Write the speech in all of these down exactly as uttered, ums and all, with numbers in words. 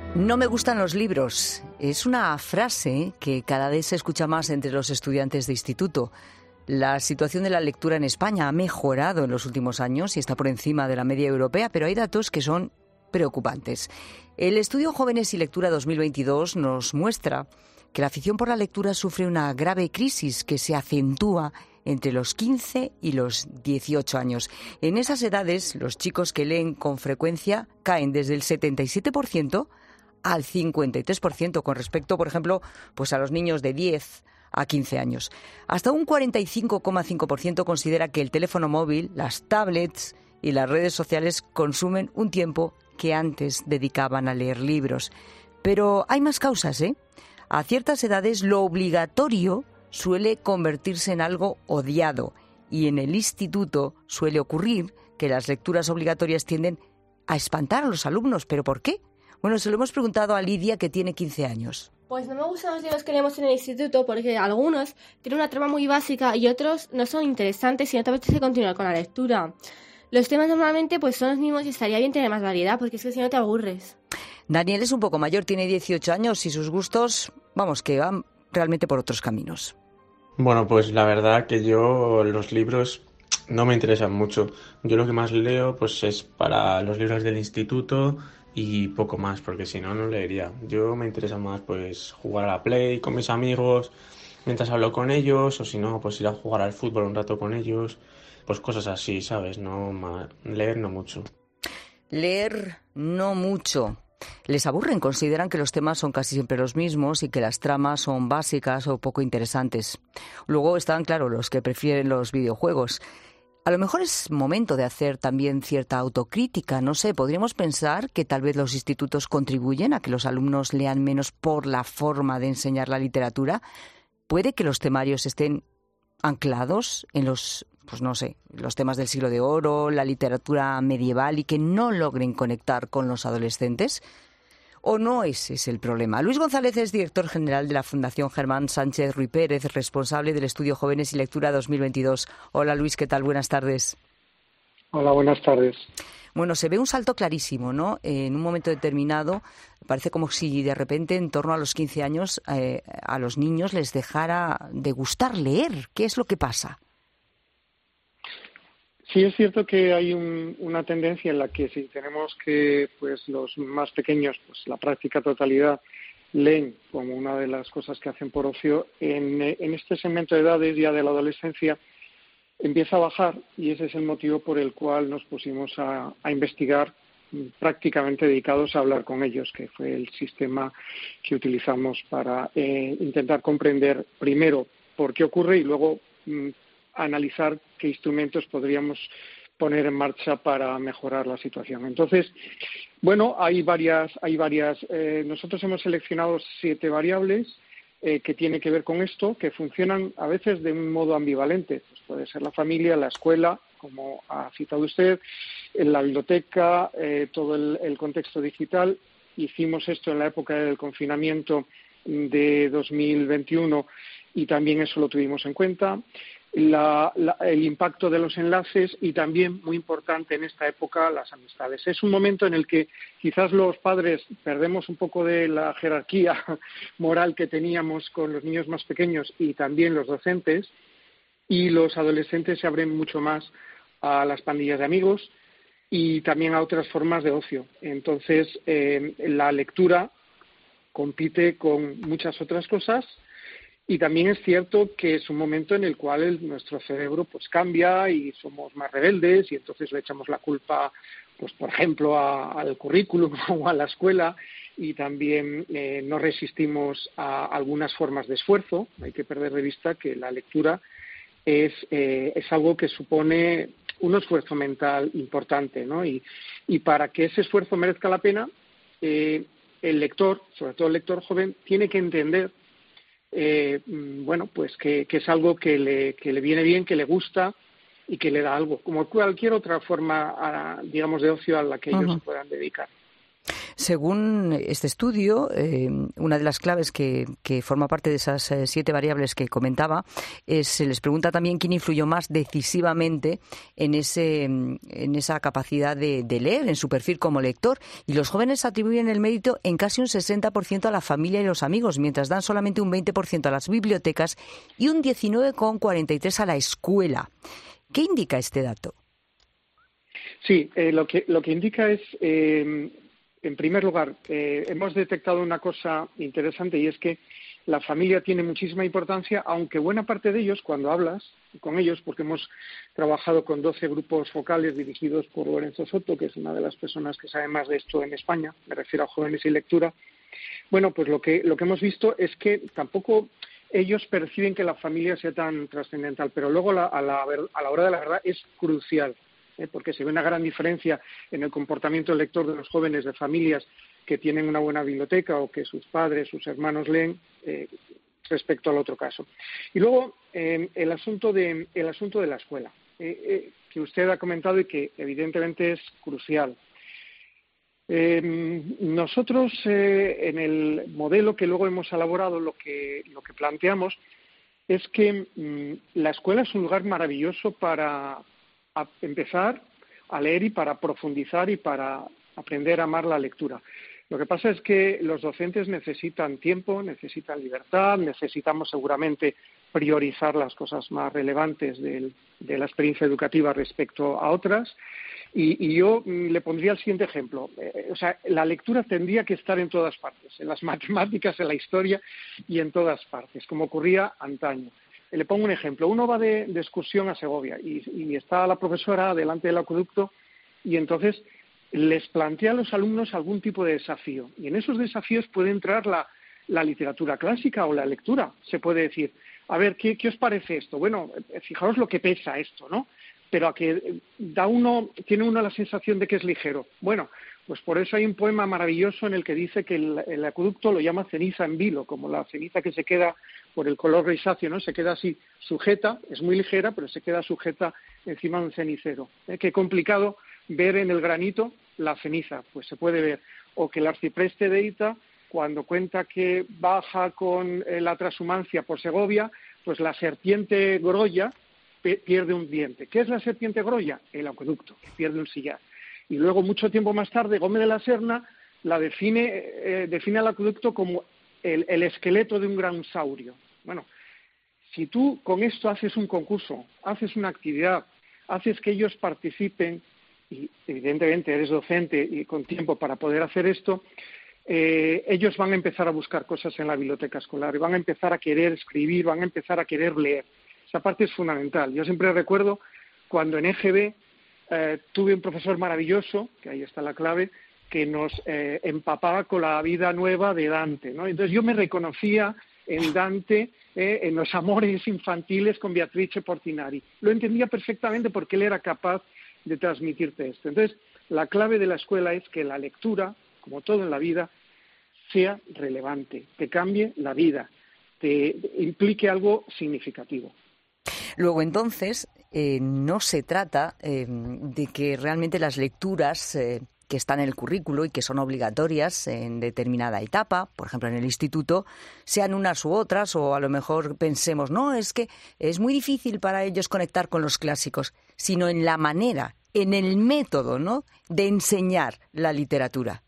No me gustan los libros. Es una frase que cada vez se escucha más entre los estudiantes de instituto. La situación de la lectura en España ha mejorado en los últimos años y está por encima de la media europea, pero hay datos que son preocupantes. El estudio Jóvenes y Lectura dos mil veintidós nos muestra que la afición por la lectura sufre una grave crisis que se acentúa entre los quince y los dieciocho años. En esas edades, los chicos que leen con frecuencia caen desde el setenta y siete por ciento al cincuenta y tres por ciento con respecto, por ejemplo, pues a los niños de diez a quince años. Hasta un cuarenta y cinco coma cinco por ciento considera que el teléfono móvil, las tablets y las redes sociales consumen un tiempo que antes dedicaban a leer libros. Pero hay más causas, ¿eh? A ciertas edades lo obligatorio suele convertirse en algo odiado y en el instituto suele ocurrir que las lecturas obligatorias tienden a espantar a los alumnos. ¿Pero por qué? Bueno, se lo hemos preguntado a Lidia, que tiene quince años. Pues no me gustan los libros que leemos en el instituto porque algunos tienen una trama muy básica y otros no son interesantes y no te apetece continuar con la lectura. Los temas normalmente pues son los mismos y estaría bien tener más variedad porque es que si no te aburres. Daniel es un poco mayor, tiene dieciocho años y sus gustos, vamos, que van realmente por otros caminos. Bueno, pues la verdad que yo los libros no me interesan mucho. Yo lo que más leo pues es para los libros del instituto y poco más, porque si no, no leería. Yo me interesa más pues jugar a la Play con mis amigos mientras hablo con ellos, o si no, pues ir a jugar al fútbol un rato con ellos, pues cosas así, ¿sabes? No ma- leer no mucho. Leer no mucho. Les aburren, consideran que los temas son casi siempre los mismos y que las tramas son básicas o poco interesantes. Luego están, claro, los que prefieren los videojuegos. A lo mejor es momento de hacer también cierta autocrítica. No sé, podríamos pensar que tal vez los institutos contribuyen a que los alumnos lean menos por la forma de enseñar la literatura. Puede que los temarios estén anclados en los, pues no sé, los temas del siglo de oro, la literatura medieval y que no logren conectar con los adolescentes. ¿O no ese es el problema? Luis González es director general de la Fundación Germán Sánchez Ruy Pérez, responsable del estudio Jóvenes y Lectura dos mil veintidós. Hola Luis, ¿qué tal? Buenas tardes. Hola, buenas tardes. Bueno, se ve un salto clarísimo, ¿no? En un momento determinado, parece como si de repente en torno a los quince años eh, a los niños les dejara de gustar leer. ¿Qué es lo que pasa? Sí, es cierto que hay un, una tendencia en la que si tenemos que pues los más pequeños, pues la práctica totalidad leen como una de las cosas que hacen por ocio, en, en este segmento de edades ya de la adolescencia empieza a bajar y ese es el motivo por el cual nos pusimos a, a investigar prácticamente dedicados a hablar con ellos, que fue el sistema que utilizamos para eh, intentar comprender primero por qué ocurre y luego mm, analizar qué instrumentos podríamos poner en marcha para mejorar la situación. Entonces, bueno, hay varias, hay varias. Eh, nosotros hemos seleccionado siete variables eh, que tienen que ver con esto, que funcionan a veces de un modo ambivalente. Pues puede ser la familia, la escuela, como ha citado usted, en la biblioteca, eh, todo el, el contexto digital. Hicimos esto en la época del confinamiento de dos mil veintiuno y también eso lo tuvimos en cuenta. La, la, el impacto de los enlaces y también, muy importante en esta época, las amistades. Es un momento en el que quizás los padres perdemos un poco de la jerarquía moral que teníamos con los niños más pequeños y también los docentes, y los adolescentes se abren mucho más a las pandillas de amigos y también a otras formas de ocio. Entonces, eh, la lectura compite con muchas otras cosas. Y también es cierto que es un momento en el cual el, nuestro cerebro pues cambia y somos más rebeldes y entonces le echamos la culpa, pues por ejemplo, a, al currículum o a la escuela y también eh, no resistimos a algunas formas de esfuerzo. Hay que perder de vista que la lectura es, eh, es algo que supone un esfuerzo mental importante, ¿no? Y, y para que ese esfuerzo merezca la pena, eh, el lector, sobre todo el lector joven, tiene que entender Eh, bueno, pues que, que es algo que le, que le viene bien, que le gusta y que le da algo, como cualquier otra forma, a, digamos, de ocio a la que ellos uh-huh. se puedan dedicar. Según este estudio, eh, una de las claves que, que forma parte de esas eh, siete variables que comentaba es, se les pregunta también quién influyó más decisivamente en ese en esa capacidad de, de leer, en su perfil como lector, y los jóvenes atribuyen el mérito en casi un sesenta por ciento a la familia y los amigos, mientras dan solamente un veinte por ciento a las bibliotecas y un diecinueve coma cuarenta y tres por ciento a la escuela. ¿Qué indica este dato? Sí, eh, lo que lo que indica es, eh, en primer lugar, eh, hemos detectado una cosa interesante, y es que la familia tiene muchísima importancia, aunque buena parte de ellos, cuando hablas con ellos, porque hemos trabajado con doce grupos focales dirigidos por Lorenzo Soto, que es una de las personas que sabe más de esto en España, me refiero a jóvenes y lectura. Bueno, pues lo que lo que hemos visto es que tampoco ellos perciben que la familia sea tan trascendental, pero luego la, a, la, a la hora de la verdad es crucial, ¿eh? Porque se ve una gran diferencia en el comportamiento del lector de los jóvenes de familias que tienen una buena biblioteca o que sus padres, sus hermanos leen, eh, respecto al otro caso. Y luego eh, el asunto de el asunto de la escuela, eh, eh, que usted ha comentado y que evidentemente es crucial. Eh, nosotros eh, en el modelo que luego hemos elaborado lo que lo que planteamos es que mmm, la escuela es un lugar maravilloso para a empezar a leer y para profundizar y para aprender a amar la lectura. Lo que pasa es que los docentes necesitan tiempo, necesitan libertad, necesitamos seguramente priorizar las cosas más relevantes del, de la experiencia educativa respecto a otras. Y, y yo mm, le pondría el siguiente ejemplo. Eh, o sea, la lectura tendría que estar en todas partes, en las matemáticas, en la historia y en todas partes, como ocurría antaño. Le pongo un ejemplo. Uno va de, de excursión a Segovia y, y está la profesora delante del acueducto y entonces les plantea a los alumnos algún tipo de desafío. Y en esos desafíos puede entrar la, la literatura clásica o la lectura. Se puede decir, a ver, ¿qué, qué os parece esto? Bueno, fijaos lo que pesa esto, ¿no? Pero a que da uno, tiene uno la sensación de que es ligero. Bueno, pues por eso hay un poema maravilloso en el que dice que el, el acueducto lo llama ceniza en vilo, como la ceniza que se queda por el color grisáceo, ¿no? Se queda así sujeta, es muy ligera, pero se queda sujeta encima de un cenicero. ¿Eh? Qué complicado ver en el granito la ceniza, pues se puede ver. O que el arcipreste de Ita, cuando cuenta que baja con eh, la transhumancia por Segovia, pues la serpiente Grolla pierde un diente. ¿Qué es la serpiente Grolla? El acueducto, que pierde un sillar. Y luego, mucho tiempo más tarde, Gómez de la Serna la define, eh, define al acueducto como el, el esqueleto de un gran saurio. Bueno, si tú con esto haces un concurso, haces una actividad, haces que ellos participen, y evidentemente eres docente y con tiempo para poder hacer esto, eh, ellos van a empezar a buscar cosas en la biblioteca escolar y van a empezar a querer escribir, van a empezar a querer leer. Esa parte es fundamental. Yo siempre recuerdo cuando en E G B eh, tuve un profesor maravilloso, que ahí está la clave, que nos eh, empapaba con la vida nueva de Dante, ¿no? Entonces yo me reconocía en Dante, eh, en los amores infantiles con Beatrice Portinari. Lo entendía perfectamente porque él era capaz de transmitirte esto. Entonces, la clave de la escuela es que la lectura, como todo en la vida, sea relevante, te cambie la vida, te implique algo significativo. Luego, entonces, eh, no se trata eh, de que realmente las lecturas eh, que están en el currículo y que son obligatorias en determinada etapa, por ejemplo en el instituto, sean unas u otras, o a lo mejor pensemos, no, es que es muy difícil para ellos conectar con los clásicos, sino en la manera, en el método, ¿no?, de enseñar la literatura.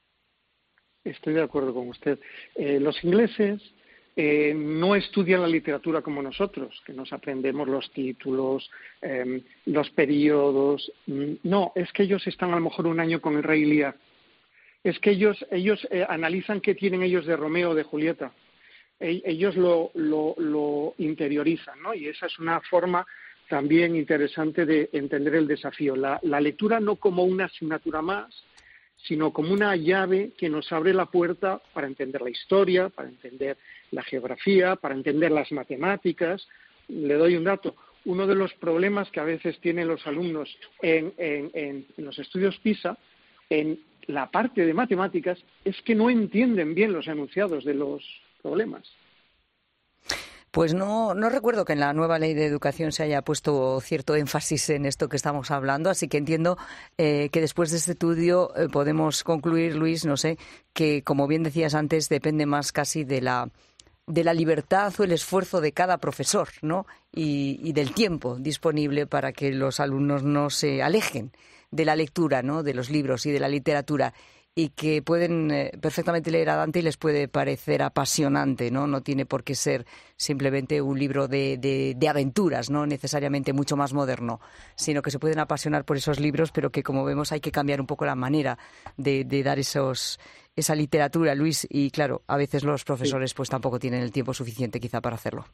Estoy de acuerdo con usted. Eh, los ingleses eh, no estudian la literatura como nosotros, que nos aprendemos los títulos, eh, los periodos. No, es que ellos están a lo mejor un año con el Rey Lear. Es que ellos ellos eh, analizan qué tienen ellos de Romeo o de Julieta. E- ellos lo, lo, lo interiorizan, ¿no? Y esa es una forma también interesante de entender el desafío. La, la lectura no como una asignatura más, sino como una llave que nos abre la puerta para entender la historia, para entender la geografía, para entender las matemáticas. Le doy un dato. Uno de los problemas que a veces tienen los alumnos en, en, en, en los estudios PISA, en la parte de matemáticas, es que no entienden bien los enunciados de los problemas. Pues no, no recuerdo que en la nueva ley de educación se haya puesto cierto énfasis en esto que estamos hablando, así que entiendo eh, que después de este estudio eh, podemos concluir, Luis, no sé, que como bien decías antes, depende más casi de la de la libertad o el esfuerzo de cada profesor, ¿no? Y, y del tiempo disponible para que los alumnos no se alejen de la lectura, ¿no? De los libros y de la literatura, y que pueden eh, perfectamente leer a Dante y les puede parecer apasionante, ¿no? No tiene por qué ser simplemente un libro de, de, de aventuras, no necesariamente mucho más moderno, sino que se pueden apasionar por esos libros, pero que, como vemos, hay que cambiar un poco la manera de, de dar esos esa literatura, Luis, y claro, a veces los profesores sí. pues tampoco tienen el tiempo suficiente quizá para hacerlo.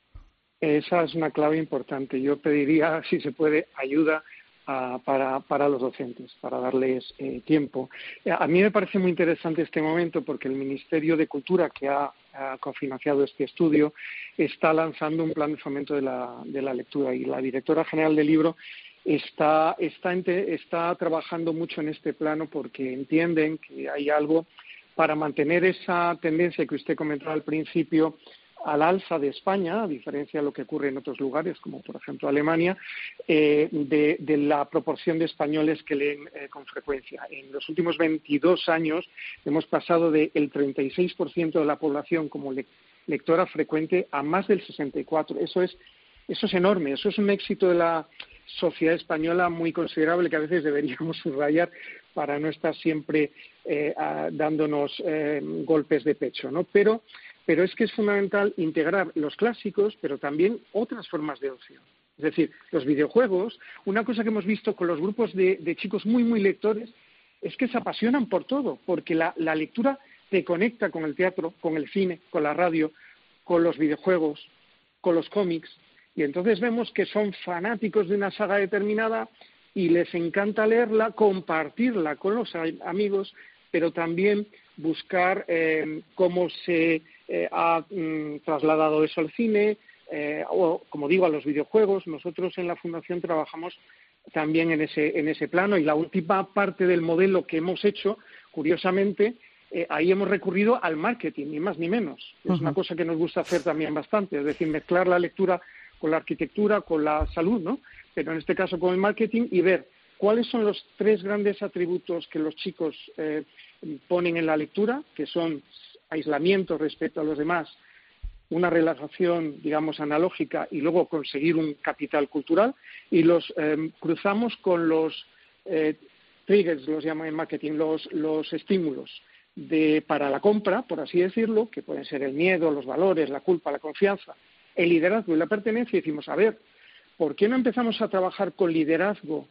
Esa es una clave importante. Yo pediría, si se puede, ayuda a, para, para los docentes, para darles eh, tiempo. A mí me parece muy interesante este momento porque el Ministerio de Cultura, que ha, ha cofinanciado este estudio, está lanzando un plan de fomento de la, de la lectura, y la directora general del libro está, está, está trabajando mucho en este plano porque entienden que hay algo para mantener esa tendencia que usted comentaba al principio al alza de España, a diferencia de lo que ocurre en otros lugares, como por ejemplo Alemania, eh, de, de la proporción de españoles que leen eh, con frecuencia. En los últimos veintidós años hemos pasado del treinta y seis por ciento de la población como le, lectora frecuente a más del sesenta y cuatro por ciento. Eso es, eso es enorme, eso es un éxito de la sociedad española muy considerable que a veces deberíamos subrayar para no estar siempre eh, a, dándonos eh, golpes de pecho, ¿no? Pero Pero es que es fundamental integrar los clásicos, pero también otras formas de ocio. Es decir, los videojuegos, una cosa que hemos visto con los grupos de, de chicos muy, muy lectores, es que se apasionan por todo, porque la, la lectura te conecta con el teatro, con el cine, con la radio, con los videojuegos, con los cómics, y entonces vemos que son fanáticos de una saga determinada y les encanta leerla, compartirla con los amigos, pero también buscar eh, cómo se eh, ha mm, trasladado eso al cine eh, o, como digo, a los videojuegos. Nosotros en la Fundación trabajamos también en ese, en ese plano, y la última parte del modelo que hemos hecho, curiosamente, eh, ahí hemos recurrido al marketing, ni más ni menos. Es uh-huh. una cosa que nos gusta hacer también bastante, es decir, mezclar la lectura con la arquitectura, con la salud, ¿no? Pero en este caso con el marketing, y ver cuáles son los tres grandes atributos que los chicos eh, ponen en la lectura, que son aislamiento respecto a los demás, una relajación, digamos, analógica, y luego conseguir un capital cultural, y los eh, cruzamos con los eh, triggers, los llaman en marketing, los, los estímulos de, para la compra, por así decirlo, que pueden ser el miedo, los valores, la culpa, la confianza, el liderazgo y la pertenencia. Y decimos, a ver, ¿por qué no empezamos a trabajar con liderazgo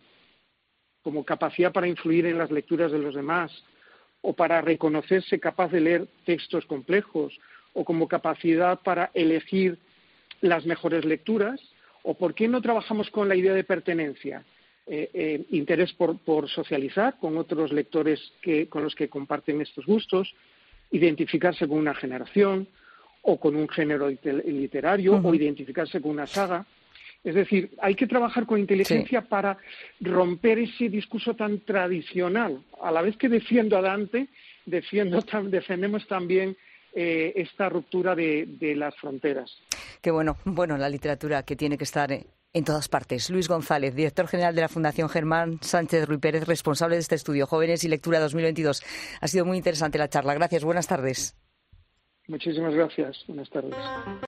como capacidad para influir en las lecturas de los demás, o para reconocerse capaz de leer textos complejos, o como capacidad para elegir las mejores lecturas? ¿O por qué no trabajamos con la idea de pertenencia? Eh, eh, interés por, por socializar con otros lectores que, con los que comparten estos gustos, identificarse con una generación, o con un género literario, uh-huh. o identificarse con una saga. Es decir, hay que trabajar con inteligencia sí. para romper ese discurso tan tradicional. A la vez que defiendo a Dante, defiendo, defendemos también eh, esta ruptura de, de las fronteras. Qué bueno, bueno, la literatura que tiene que estar en todas partes. Luis González, director general de la Fundación Germán Sánchez Ruy Pérez, responsable de este estudio Jóvenes y Lectura dos mil veintidós. Ha sido muy interesante la charla. Gracias, buenas tardes. Muchísimas gracias. Buenas tardes.